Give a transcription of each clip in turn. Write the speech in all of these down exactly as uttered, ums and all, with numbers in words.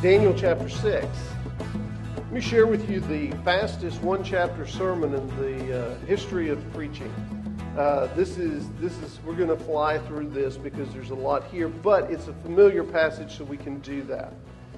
Daniel chapter six. Let me share with you the fastest one-chapter sermon in the uh, history of preaching. Uh, this is this is we're going to fly through this because there's a lot here, but it's a familiar passage, so we can do that.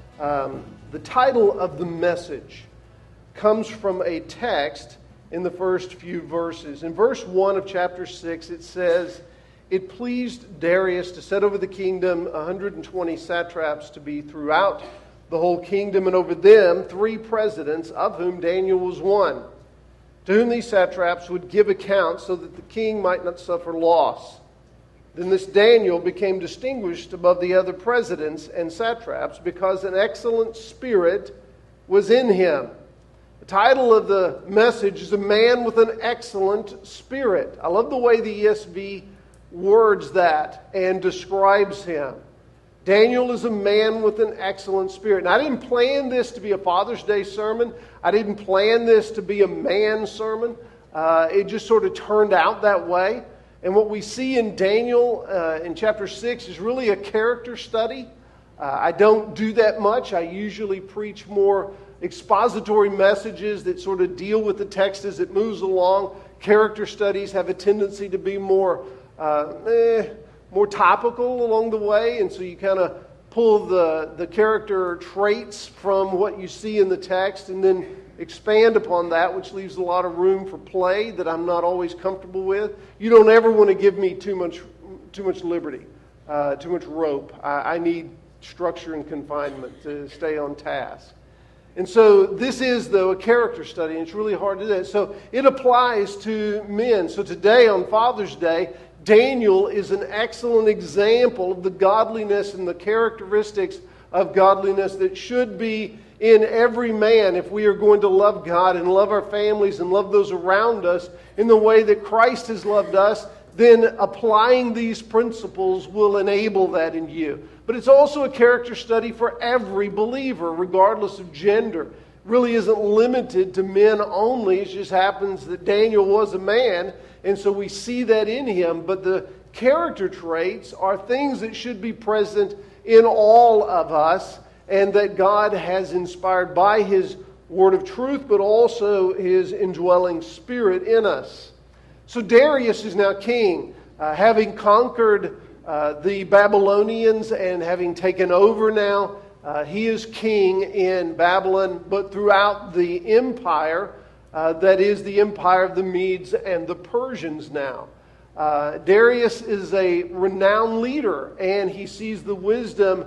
Um, the title of the message comes from a text in the first few verses. In verse one of chapter six, it says, "It pleased Darius to set over the kingdom one hundred twenty satraps to be throughout the whole kingdom, and over them three presidents, of whom Daniel was one, to whom these satraps would give account so that the king might not suffer loss. Then this Daniel became distinguished above the other presidents and satraps because an excellent spirit was in him." The title of the message is "A Man with an Excellent Spirit." I love the way the E S V words that and describes him. Daniel is a man with an excellent spirit. And I didn't plan this to be a Father's Day sermon. I didn't plan this to be a man sermon. Uh, it just sort of turned out that way. And what we see in Daniel uh, in chapter six is really a character study. Uh, I don't do that much. I usually preach more expository messages that sort of deal with the text as it moves along. Character studies have a tendency to be more uh, eh, more topical along the way, and so you kind of pull the, the character traits from what you see in the text and then expand upon that, which leaves a lot of room for play that I'm not always comfortable with. You don't ever want to give me too much too much liberty, uh, too much rope. I, I need structure and confinement to stay on task. And so this is, though, a character study, and it's really hard to do that. So it applies to men. So today, on Father's Day, Daniel is an excellent example of the godliness and the characteristics of godliness that should be in every man if we are going to love God and love our families and love those around us in the way that Christ has loved us. Then applying these principles will enable that in you. But it's also a character study for every believer, regardless of gender. It really isn't limited to men only. It just happens that Daniel was a man, and so we see that in him. But the character traits are things that should be present in all of us, and that God has inspired by His word of truth, but also His indwelling spirit in us. So Darius is now king, uh, having conquered uh, the Babylonians and having taken over now. Uh, he is king in Babylon, but throughout the empire, uh, that is the empire of the Medes and the Persians now. Uh, Darius is a renowned leader, and he sees the wisdom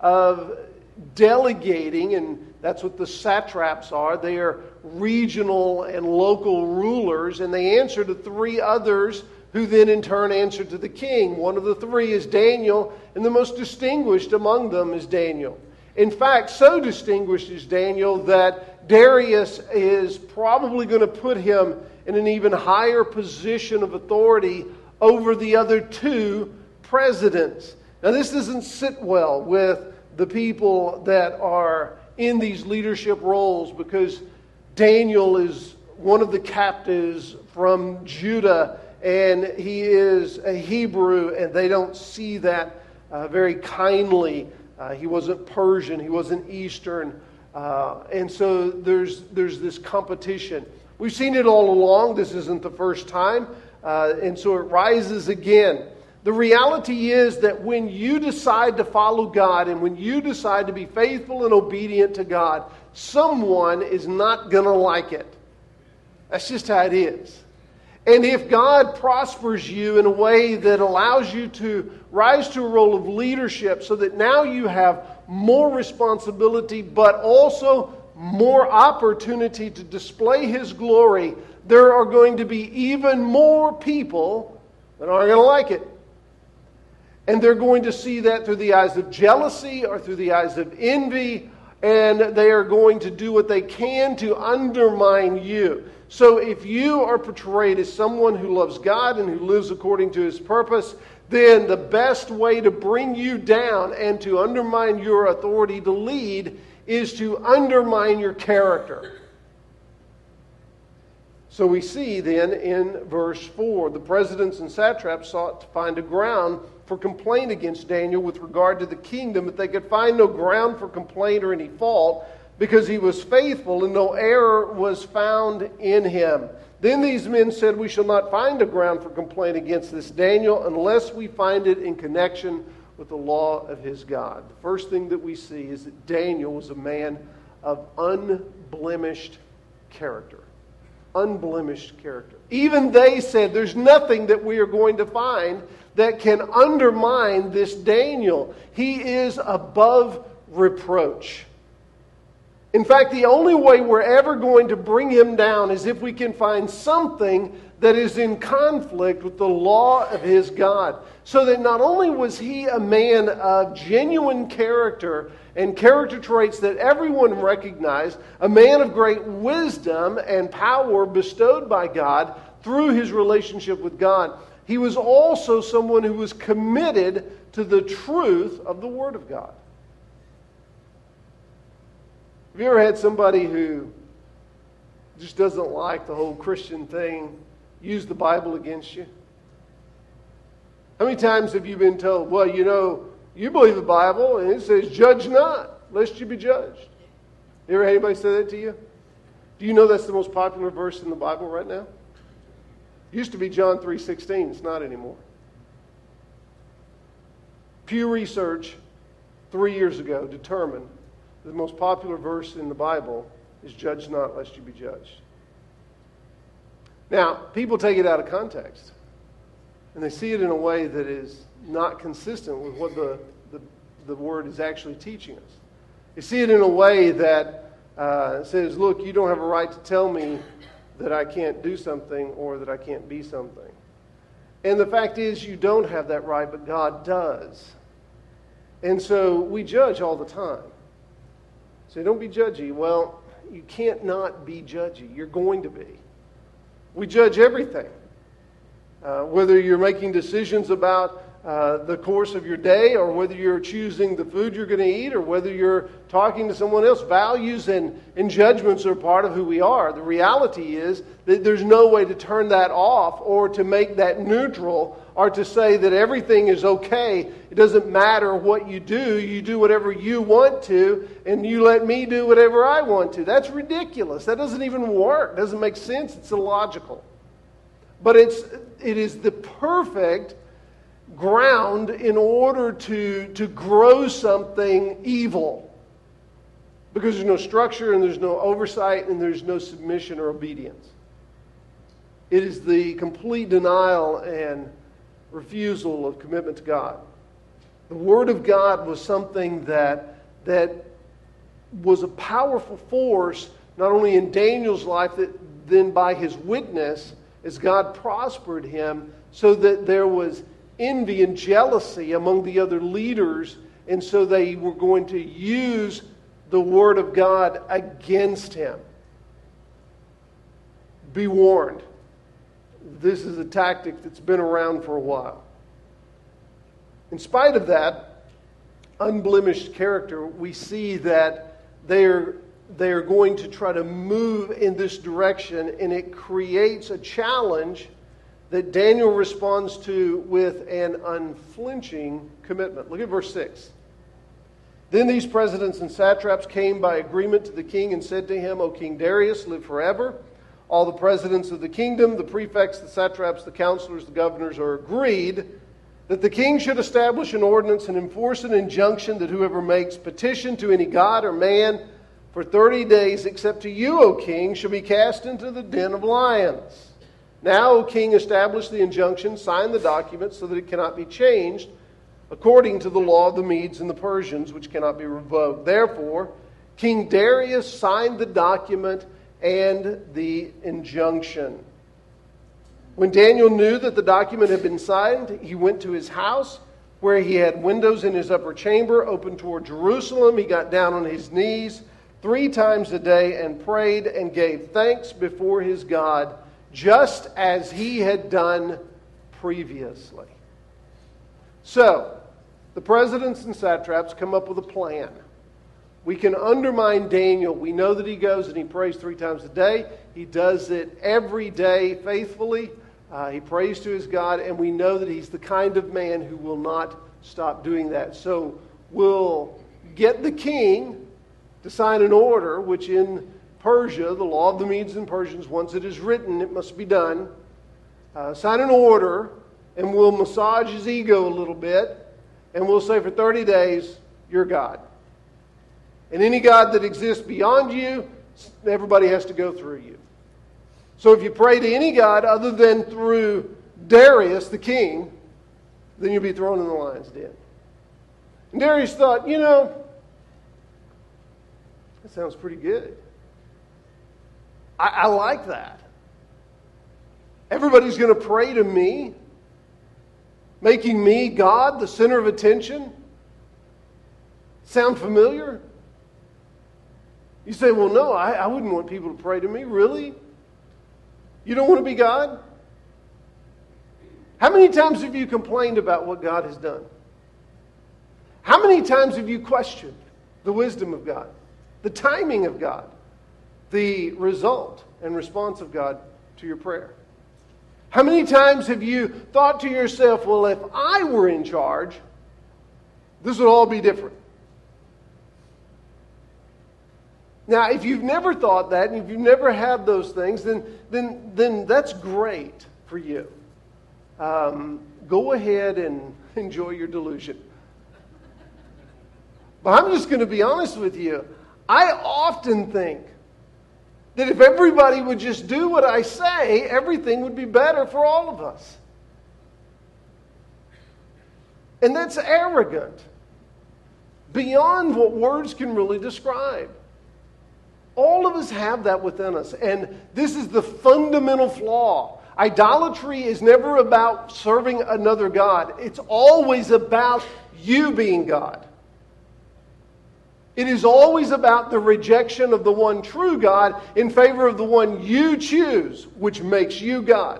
of delegating, and that's what the satraps are. They are regional and local rulers, and they answer to three others who then in turn answer to the king. One of the three is Daniel, and the most distinguished among them is Daniel. In fact, so distinguished is Daniel that Darius is probably going to put him in an even higher position of authority over the other two presidents. Now, this doesn't sit well with the people that are in these leadership roles, because Daniel is one of the captives from Judah, and he is a Hebrew, and they don't see that uh, very kindly. Uh, he wasn't Persian, he wasn't Eastern, uh, and so there's there's this competition. We've seen it all along. This isn't the first time, uh, and so it rises again. The reality is that when you decide to follow God and when you decide to be faithful and obedient to God, someone is not going to like it. That's just how it is. And if God prospers you in a way that allows you to rise to a role of leadership so that now you have more responsibility but also more opportunity to display His glory, there are going to be even more people that aren't going to like it. And they're going to see that through the eyes of jealousy or through the eyes of envy, and they are going to do what they can to undermine you. So if you are portrayed as someone who loves God and who lives according to His purpose, then the best way to bring you down and to undermine your authority to lead is to undermine your character. So we see then in verse four, the presidents and satraps sought to find a ground for complaint against Daniel with regard to the kingdom, but they could find no ground for complaint or any fault, because he was faithful and no error was found in him. Then these men said, we shall not find a ground for complaint against this Daniel unless we find it in connection with the law of his God. The first thing that we see is that Daniel was a man of unblemished character. Unblemished character. Even they said, there's nothing that we are going to find that can undermine this Daniel. He is above reproach. In fact, the only way we're ever going to bring him down is if we can find something that is in conflict with the law of his God. So that not only was he a man of genuine character and character traits that everyone recognized, a man of great wisdom and power bestowed by God through his relationship with God, he was also someone who was committed to the truth of the Word of God. Have you ever had somebody who just doesn't like the whole Christian thing use the Bible against you? How many times have you been told, well, you know, you believe the Bible and it says, judge not, lest you be judged? You ever had anybody say that to you? Do you know that's the most popular verse in the Bible right now? It used to be John three sixteen. It's not anymore. Pew Research three years ago determined the most popular verse in the Bible is judge not lest you be judged. Now, people take it out of context. And they see it in a way that is not consistent with what the, the, the Word is actually teaching us. They see it in a way that uh, says, look, you don't have a right to tell me that I can't do something or that I can't be something. And the fact is, you don't have that right, but God does. And so we judge all the time. So don't be judgy. Well, you can't not be judgy. You're going to be. We judge everything. Uh, whether you're making decisions about uh, the course of your day, or whether you're choosing the food you're going to eat, or whether you're talking to someone else, values and, and judgments are part of who we are. The reality is that there's no way to turn that off or to make that neutral or to say that everything is okay. It doesn't matter what you do. You do whatever you want to, and you let me do whatever I want to. That's ridiculous. That doesn't even work. It doesn't make sense. It's illogical. But it's it is the perfect ground in order to, to grow something evil. Because there's no structure and there's no oversight and there's no submission or obedience. It is the complete denial and refusal of commitment to God. The Word of God was something that, that was a powerful force, not only in Daniel's life, that then by his witness, as God prospered him, so that there was envy and jealousy among the other leaders, and so they were going to use the Word of God against him. Be warned. This is a tactic that's been around for a while. In spite of that unblemished character, we see that they're They are going to try to move in this direction, and it creates a challenge that Daniel responds to with an unflinching commitment. Look at verse six. Then these presidents and satraps came by agreement to the king and said to him, O King Darius, live forever. All the presidents of the kingdom, the prefects, the satraps, the counselors, the governors are agreed that the king should establish an ordinance and enforce an injunction that whoever makes petition to any god or man for thirty days, except to you, O king, shall be cast into the den of lions. Now, O king, establish the injunction, sign the document so that it cannot be changed, according to the law of the Medes and the Persians, which cannot be revoked. Therefore, King Darius signed the document and the injunction. When Daniel knew that the document had been signed, he went to his house, where he had windows in his upper chamber open toward Jerusalem. He got down on his knees three times a day and prayed and gave thanks before his God, just as he had done previously. So, the presidents and satraps come up with a plan. We can undermine Daniel. We know that he goes and he prays three times a day. He does it every day faithfully. Uh, he prays to his God, and we know that he's the kind of man who will not stop doing that. So we'll get the king to sign an order, which in Persia, the law of the Medes and Persians, once it is written, it must be done. Uh, sign an order, and we'll massage his ego a little bit, and we'll say for thirty days, you're God. And any God that exists beyond you, everybody has to go through you. So if you pray to any God other than through Darius, the king, then you'll be thrown in the lion's den. And Darius thought, you know, that sounds pretty good. I, I like that. Everybody's going to pray to me, making me God, the center of attention. Sound familiar? You say, well, no, I, I wouldn't want people to pray to me. Really? You don't want to be God? How many times have you complained about what God has done? How many times have you questioned the wisdom of God, the timing of God, the result and response of God to your prayer? How many times have you thought to yourself, well, if I were in charge, this would all be different? Now, if you've never thought that, and if you've never had those things, then then then that's great for you. Um, go ahead and enjoy your delusion. But I'm just going to be honest with you. I often think that if everybody would just do what I say, everything would be better for all of us. And that's arrogant, beyond what words can really describe. All of us have that within us, and this is the fundamental flaw. Idolatry is never about serving another God. It's always about you being God. It is always about the rejection of the one true God in favor of the one you choose, which makes you God.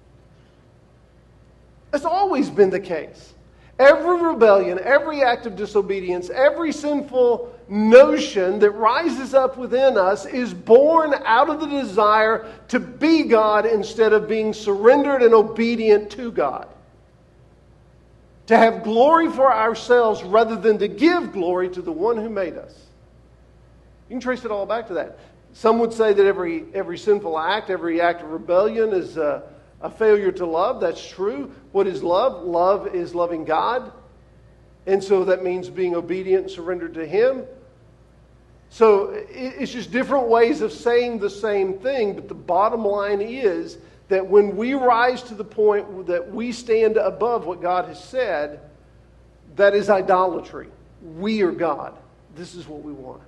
That's always been the case. Every rebellion, every act of disobedience, every sinful notion that rises up within us is born out of the desire to be God instead of being surrendered and obedient to God. To have glory for ourselves rather than to give glory to the one who made us. You can trace it all back to that. Some would say that every, every sinful act, every act of rebellion is a, a failure to love. That's true. What is love? Love is loving God. And so that means being obedient and surrendered to Him. So it's just different ways of saying the same thing, but the bottom line is that when we rise to the point that we stand above what God has said, that is idolatry. We are God. This is what we want.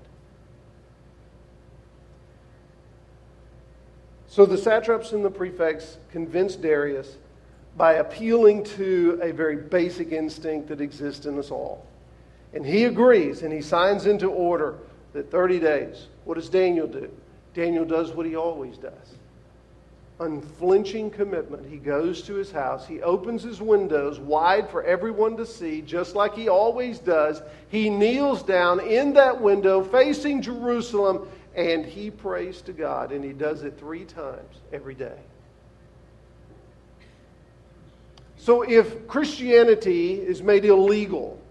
So the satraps and the prefects convinced Darius by appealing to a very basic instinct that exists in us all. And he agrees, and he signs into order that thirty days. What does Daniel do? Daniel does what he always does. Unflinching commitment. He goes to his house. He opens his windows wide for everyone to see, just like he always does. He kneels down in that window facing Jerusalem, and he prays to God, and he does it three times every day. So if Christianity is made illegal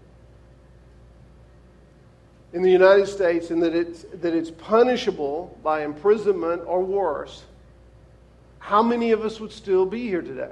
in the United States and that it's, that it's punishable by imprisonment or worse, how many of us would still be here today?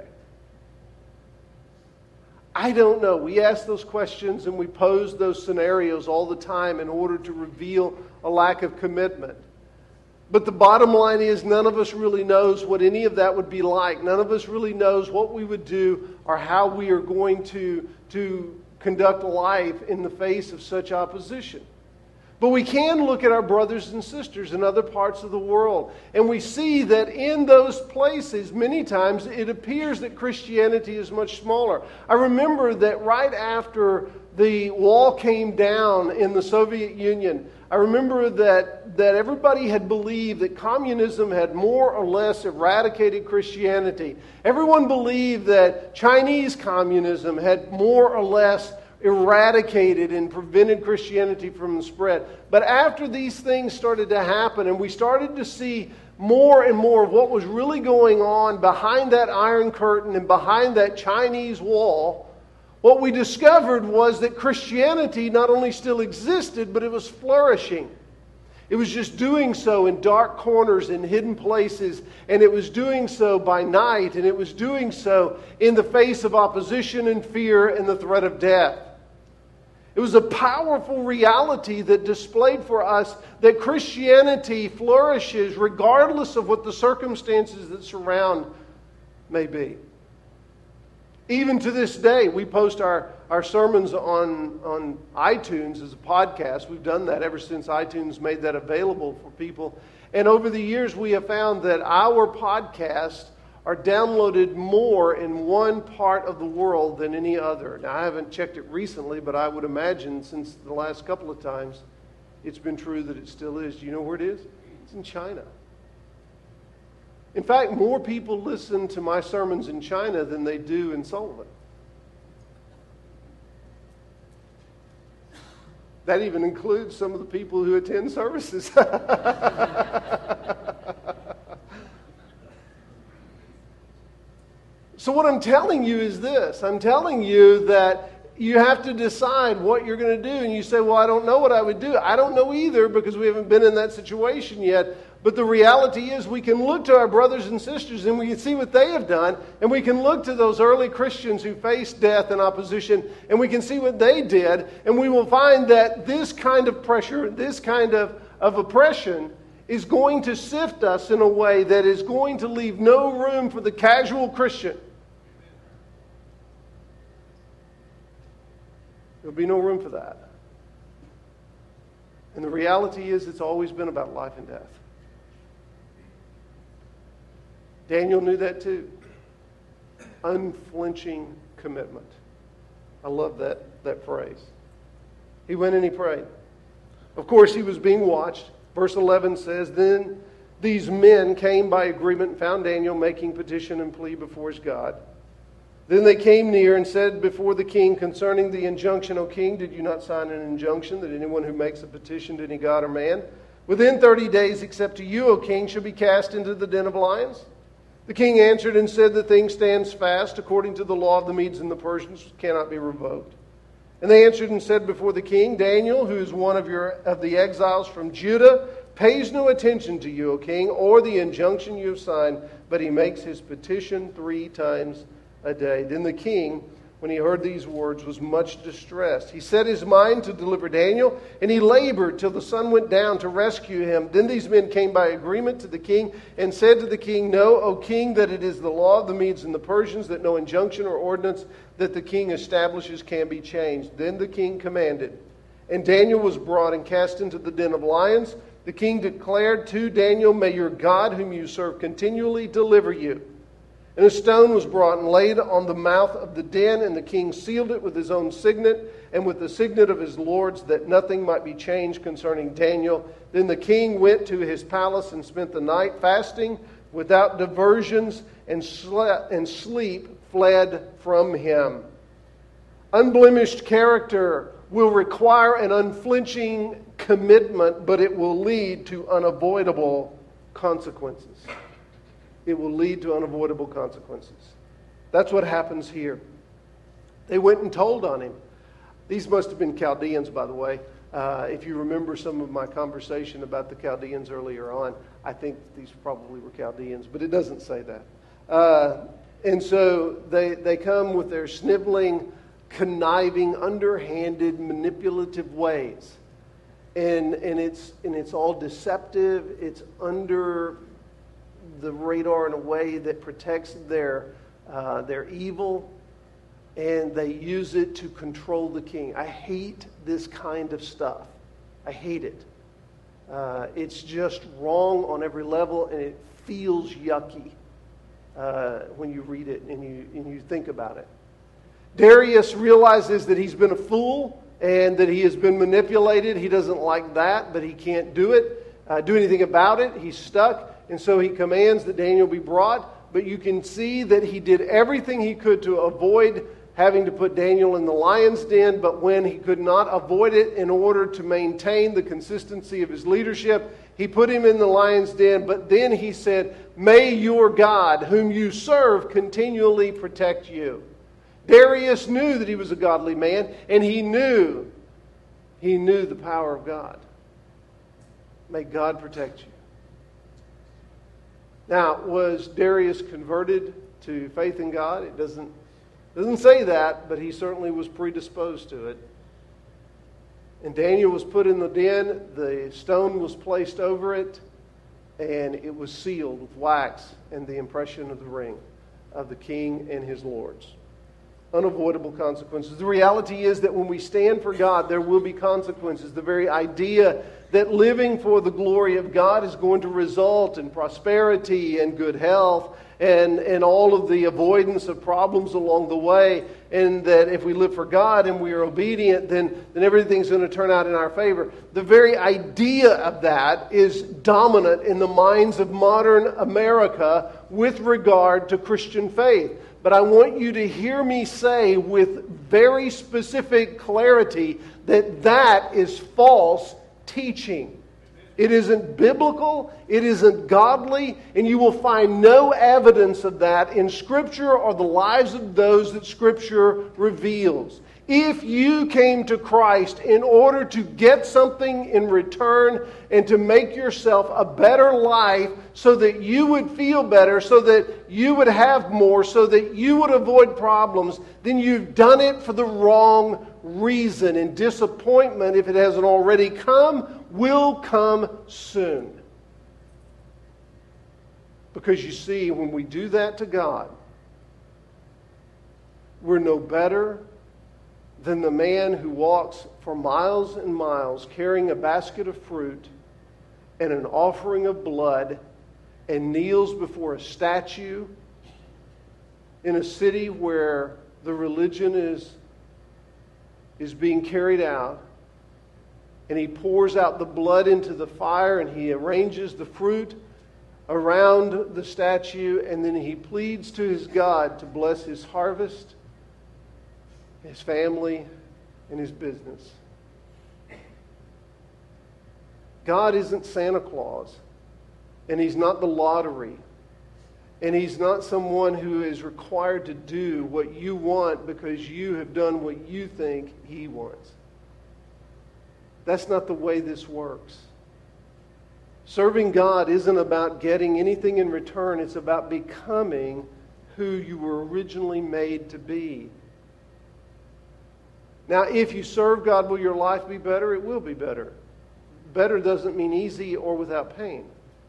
I don't know. We ask those questions and we pose those scenarios all the time in order to reveal a lack of commitment. But the bottom line is none of us really knows what any of that would be like. None of us really knows what we would do or how we are going to, to conduct life in the face of such opposition. But we can look at our brothers and sisters in other parts of the world, and we see that in those places, many times, it appears that Christianity is much smaller. I remember that right after the wall came down in the Soviet Union, I remember that, that everybody had believed that communism had more or less eradicated Christianity. Everyone believed that Chinese communism had more or less eradicated and prevented Christianity from spread. But after these things started to happen and we started to see more and more of what was really going on behind that iron curtain and behind that Chinese wall, what we discovered was that Christianity not only still existed, but it was flourishing. It was just doing so in dark corners and hidden places, and it was doing so by night, and it was doing so in the face of opposition and fear and the threat of death. It was a powerful reality that displayed for us that Christianity flourishes regardless of what the circumstances that surround may be. Even to this day, we post our, our sermons on, on iTunes as a podcast. We've done that ever since iTunes made that available for people. And over the years, we have found that our podcasts are downloaded more in one part of the world than any other. Now, I haven't checked it recently, but I would imagine since the last couple of times, it's been true that it still is. Do you know where it is? It's in China. In fact, more people listen to my sermons in China than they do in Sullivan. That even includes some of the people who attend services. So what I'm telling you is this. I'm telling you that you have to decide what you're going to do. And you say, well, I don't know what I would do. I don't know either because we haven't been in that situation yet. But the reality is we can look to our brothers and sisters and we can see what they have done. And we can look to those early Christians who faced death and opposition and we can see what they did. And we will find that this kind of pressure, this kind of, of oppression is going to sift us in a way that is going to leave no room for the casual Christian. There'll be no room for that. And the reality is it's always been about life and death. Daniel knew that too. Unflinching commitment. I love that, that phrase. He went and he prayed. Of course, he was being watched. Verse eleven says, then these men came by agreement and found Daniel making petition and plea before his God. Then they came near and said before the king concerning the injunction, O king, did you not sign an injunction that anyone who makes a petition to any god or man within thirty days except to you, O king, shall be cast into the den of lions? The king answered and said, the thing stands fast according to the law of the Medes and the Persians, cannot be revoked. And they answered and said before the king, Daniel, who is one of your of the exiles from Judah, pays no attention to you, O king, or the injunction you have signed, but he makes his petition three times a day. Then the king, when he heard these words, was much distressed. He set his mind to deliver Daniel, and he labored till the sun went down to rescue him. Then these men came by agreement to the king and said to the king, know, O king, that it is the law of the Medes and the Persians that no injunction or ordinance that the king establishes can be changed. Then the king commanded, and Daniel was brought and cast into the den of lions. The king declared to Daniel, may your God whom you serve continually deliver you. And a stone was brought and laid on the mouth of the den, and the king sealed it with his own signet and with the signet of his lords, that nothing might be changed concerning Daniel. Then the king went to his palace and spent the night fasting without diversions, and, slept, and sleep fled from him. Unblemished character will require an unflinching commitment, but it will lead to unavoidable consequences. It will lead to unavoidable consequences. That's what happens here. They went and told on him. These must have been Chaldeans, by the way. Uh, if you remember some of my conversation about the Chaldeans earlier on, I think these probably were Chaldeans, but it doesn't say that. Uh, and so they, they come with their sniveling, conniving, underhanded, manipulative ways. And, and, it's, and it's all deceptive. It's under the radar in a way that protects their uh, their evil, and they use it to control the king. I hate this kind of stuff. I hate it. Uh, it's just wrong on every level, and it feels yucky uh, when you read it and you and you think about it. Darius realizes that he's been a fool and that he has been manipulated. He doesn't like that, but he can't do it, uh, do anything about it. He's stuck. And so he commands that Daniel be brought, but you can see that he did everything he could to avoid having to put Daniel in the lion's den, but when he could not avoid it in order to maintain the consistency of his leadership, he put him in the lion's den. But then he said, "May your God, whom you serve, continually protect you." Darius knew that he was a godly man, and he knew, he knew the power of God. May God protect you. Now, was Darius converted to faith in God? It doesn't, doesn't say that, but he certainly was predisposed to it. And Daniel was put in the den, the stone was placed over it, and it was sealed with wax and the impression of the ring of the king and his lords. Unavoidable consequences. The reality is that when we stand for God, there will be consequences. The very idea that living for the glory of God is going to result in prosperity and good health and, and all of the avoidance of problems along the way, and that if we live for God and we are obedient, then, then everything's going to turn out in our favor. The very idea of that is dominant in the minds of modern America with regard to Christian faith. But I want you to hear me say with very specific clarity that that is false teaching. It isn't biblical, it isn't godly, and you will find no evidence of that in Scripture or the lives of those that Scripture reveals. If you came to Christ in order to get something in return and to make yourself a better life so that you would feel better, so that you would have more, so that you would avoid problems, then you've done it for the wrong reason. And disappointment, if it hasn't already come, will come soon. Because you see, when we do that to God, we're no better than the man who walks for miles and miles carrying a basket of fruit and an offering of blood and kneels before a statue in a city where the religion is, is being carried out, and he pours out the blood into the fire and he arranges the fruit around the statue, and then he pleads to his God to bless his harvest, his family, and his business. God isn't Santa Claus, and He's not the lottery, and He's not someone who is required to do what you want because you have done what you think He wants. That's not the way this works. Serving God isn't about getting anything in return. It's about becoming who you were originally made to be. Now, if you serve God, will your life be better? It will be better. Better doesn't mean easy or without pain.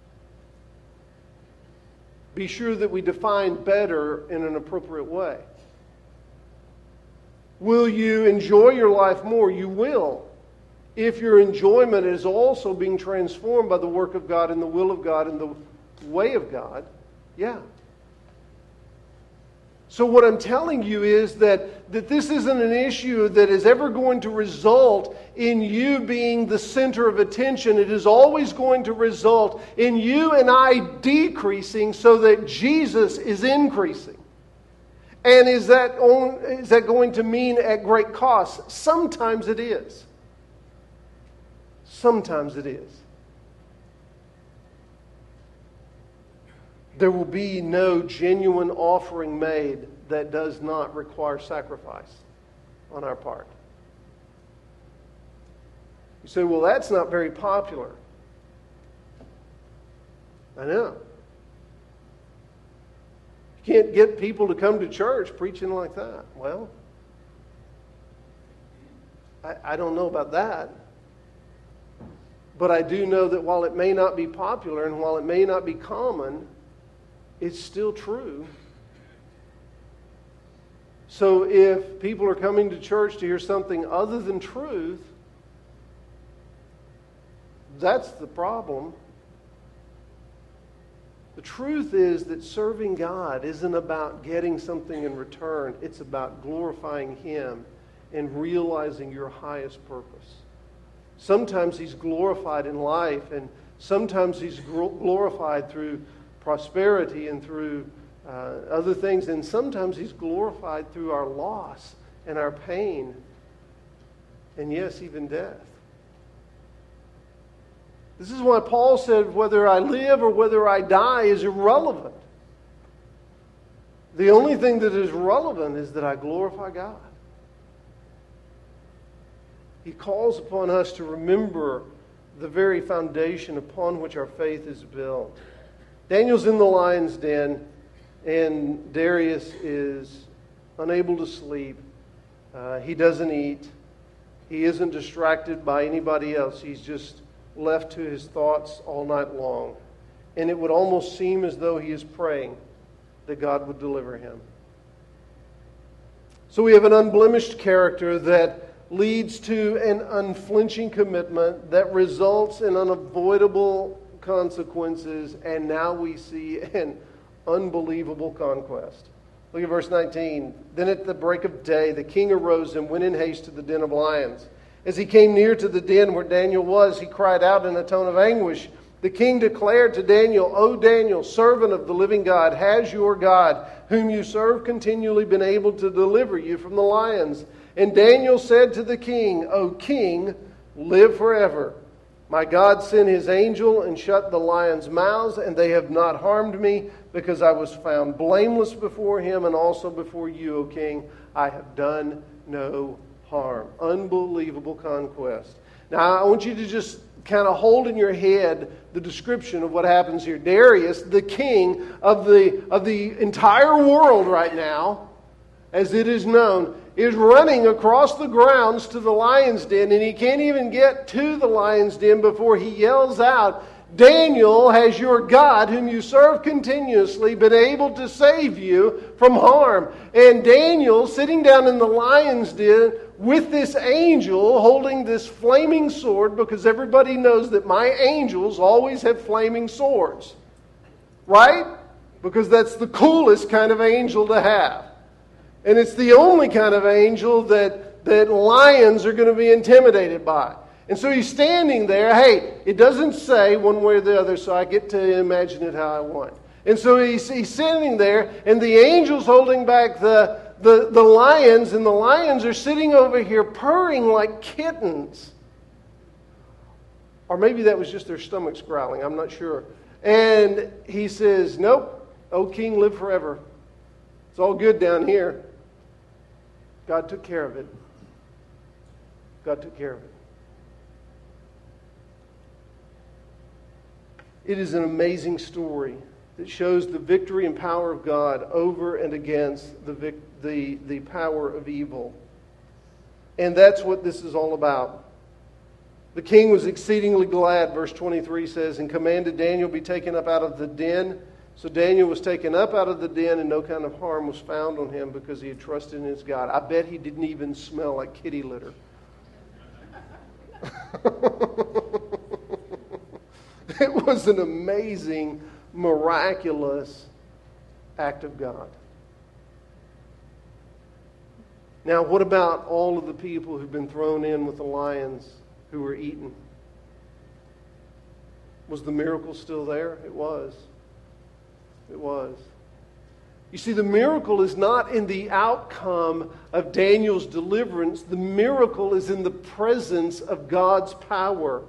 Be sure that we define better in an appropriate way. Will you enjoy your life more? You will. If your enjoyment is also being transformed by the work of God and the will of God and the way of God, yeah. So what I'm telling you is that, that this isn't an issue that is ever going to result in you being the center of attention. It is always going to result in you and I decreasing so that Jesus is increasing. And is that, on, is that going to mean at great cost? Sometimes it is. Sometimes it is. There will be no genuine offering made that does not require sacrifice on our part. You say, well, that's not very popular. I know. You can't get people to come to church preaching like that. Well, I, I don't know about that. But I do know that while it may not be popular and while it may not be common, it's still true. So if people are coming to church to hear something other than truth, that's the problem. The truth is that serving God isn't about getting something in return. It's about glorifying Him and realizing your highest purpose. Sometimes He's glorified in life, and sometimes He's glorified through prosperity and through uh, other things. And sometimes He's glorified through our loss and our pain, and yes, even death. This is why Paul said, whether I live or whether I die is irrelevant. The only thing that is relevant is that I glorify God. He calls upon us to remember the very foundation upon which our faith is built. Daniel's in the lion's den, and Darius is unable to sleep. Uh, he doesn't eat. He isn't distracted by anybody else. He's just left to his thoughts all night long. And it would almost seem as though he is praying that God would deliver him. So we have an unblemished character that leads to an unflinching commitment that results in unavoidable consequences, and now we see an unbelievable conquest. Look at verse nineteen. Then at the break of day, the king arose and went in haste to the den of lions. As he came near to the den where Daniel was, he cried out in a tone of anguish. The king declared to Daniel, O Daniel, servant of the living God, has your God, whom you serve continually, been able to deliver you from the lions? And Daniel said to the king, O king, live forever. My God sent his angel and shut the lions' mouths, and they have not harmed me, because I was found blameless before him and also before you, O king. I have done no harm. Unbelievable conquest. Now, I want you to just kind of hold in your head the description of what happens here. Darius, the king of the, of the entire world right now, as it is known, is running across the grounds to the lion's den, and he can't even get to the lion's den before he yells out, Daniel, has your God, whom you serve continuously, been able to save you from harm? And Daniel, sitting down in the lion's den with this angel holding this flaming sword, because everybody knows that my angels always have flaming swords. Right? Because that's the coolest kind of angel to have. And it's the only kind of angel that, that lions are going to be intimidated by. And so he's standing there. Hey, it doesn't say one way or the other, so I get to imagine it how I want. And so he's, he's standing there, and the angel's holding back the, the, the lions, and the lions are sitting over here purring like kittens. Or maybe that was just their stomachs growling. I'm not sure. And he says, nope, O king, live forever. It's all good down here. God took care of it. God took care of it. It is an amazing story that shows the victory and power of God over and against the, vic- the, the power of evil. And that's what this is all about. The king was exceedingly glad, verse twenty-three says, and commanded Daniel be taken up out of the den. So Daniel was taken up out of the den, and no kind of harm was found on him because he had trusted in his God. I bet he didn't even smell like kitty litter. It was an amazing, miraculous act of God. Now, what about all of the people who've been thrown in with the lions who were eaten? Was the miracle still there? It was. It was. You see, the miracle is not in the outcome of Daniel's deliverance. The miracle is in the presence of God's power.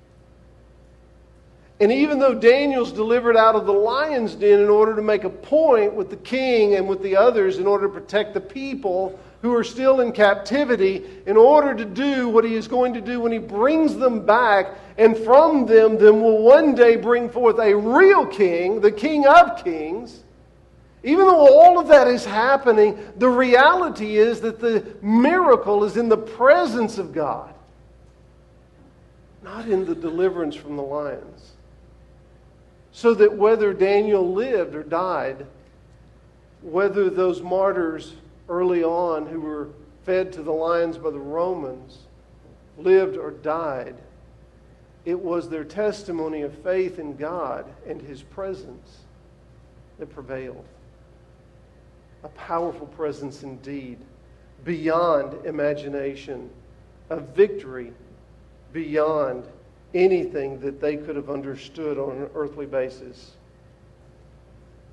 And even though Daniel's delivered out of the lion's den in order to make a point with the king and with the others, in order to protect the people who are still in captivity, in order to do what he is going to do when he brings them back, and from them, them will one day bring forth a real king, the King of Kings. Even though all of that is happening, the reality is that the miracle is in the presence of God, not in the deliverance from the lions. So that whether Daniel lived or died, whether those martyrs early on who were fed to the lions by the Romans lived or died, it was their testimony of faith in God and His presence that prevailed. A powerful presence indeed, beyond imagination, a victory beyond anything that they could have understood on an earthly basis.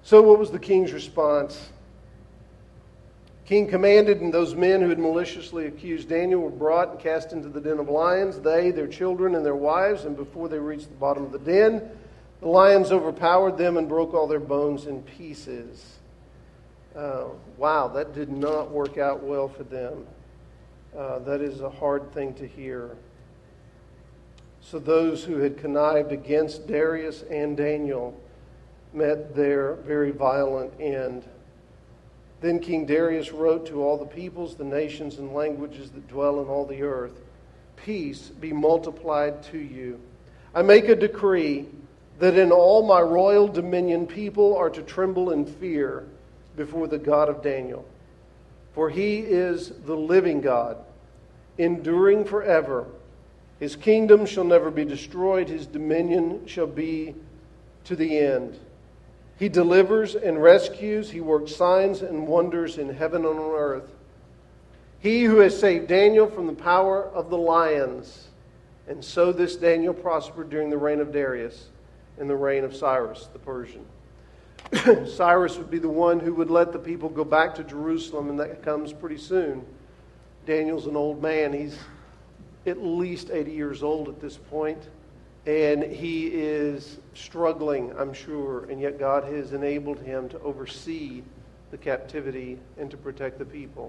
So what was the king's response? King commanded, and those men who had maliciously accused Daniel were brought and cast into the den of lions, they, their children, and their wives, and before they reached the bottom of the den, the lions overpowered them and broke all their bones in pieces. Uh, wow, that did not work out well for them. Uh, that is a hard thing to hear. So those who had connived against Darius and Daniel met their very violent end. Then King Darius wrote to all the peoples, the nations, and languages that dwell in all the earth, peace be multiplied to you. I make a decree that in all my royal dominion people are to tremble in fear before the God of Daniel. For he is the living God, enduring forever. His kingdom shall never be destroyed. His dominion shall be to the end. He delivers and rescues. He works signs and wonders in heaven and on earth. He who has saved Daniel from the power of the lions. And so this Daniel prospered during the reign of Darius and the reign of Cyrus the Persian. Cyrus would be the one who would let the people go back to Jerusalem, and that comes pretty soon. Daniel's an old man. He's at least eighty years old at this point. And he is struggling, I'm sure, and yet God has enabled him to oversee the captivity and to protect the people.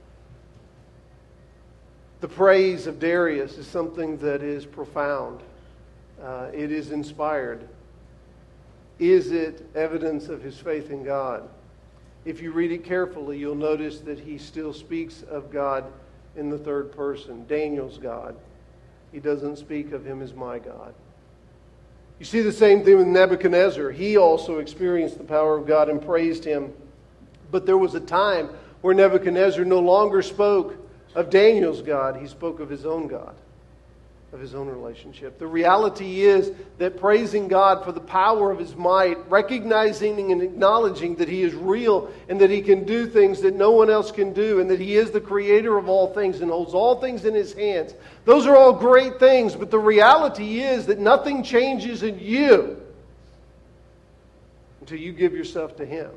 The praise of Darius is something that is profound. Uh, it is inspired. Is it evidence of his faith in God? If you read it carefully, you'll notice that he still speaks of God in the third person, Daniel's God. He doesn't speak of him as my God. You see the same thing with Nebuchadnezzar. He also experienced the power of God and praised him. But there was a time where Nebuchadnezzar no longer spoke of Daniel's God. He spoke of his own God, of his own relationship. The reality is that praising God for the power of his might, recognizing and acknowledging that he is real and that he can do things that no one else can do, and that he is the creator of all things and holds all things in his hands. Those are all great things, but the reality is that nothing changes in you until you give yourself to him.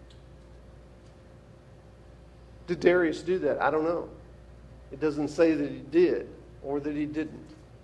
Did Darius do that? I don't know. It doesn't say that he did or that he didn't.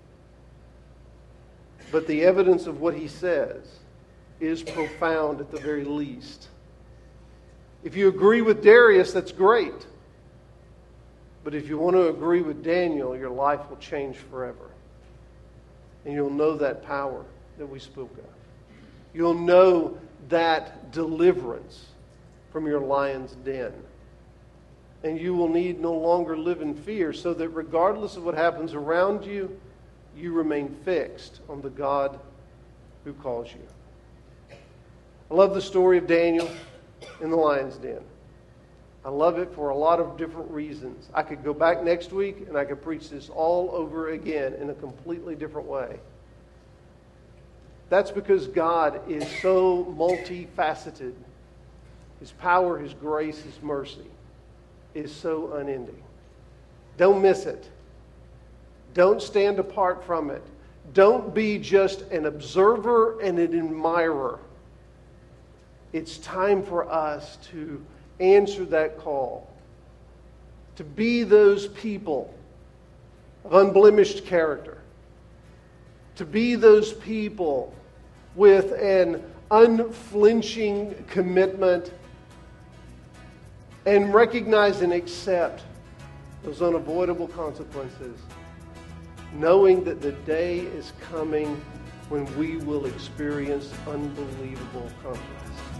But the evidence of what he says is profound at the very least. If you agree with Darius, that's great. But if you want to agree with Daniel, your life will change forever. And you'll know that power that we spoke of. You'll know that deliverance from your lion's den. And you will need no longer live in fear, so that regardless of what happens around you, you remain fixed on the God who calls you. I love the story of Daniel in the lion's den. I love it for a lot of different reasons. I could go back next week and I could preach this all over again in a completely different way. That's because God is so multifaceted. His power, His grace, His mercy is so unending. Don't miss it. Don't stand apart from it. Don't be just an observer and an admirer. It's time for us to answer that call. To be those people of unblemished character. To be those people with an unflinching commitment and recognize and accept those unavoidable consequences, knowing that the day is coming when we will experience unbelievable contrast.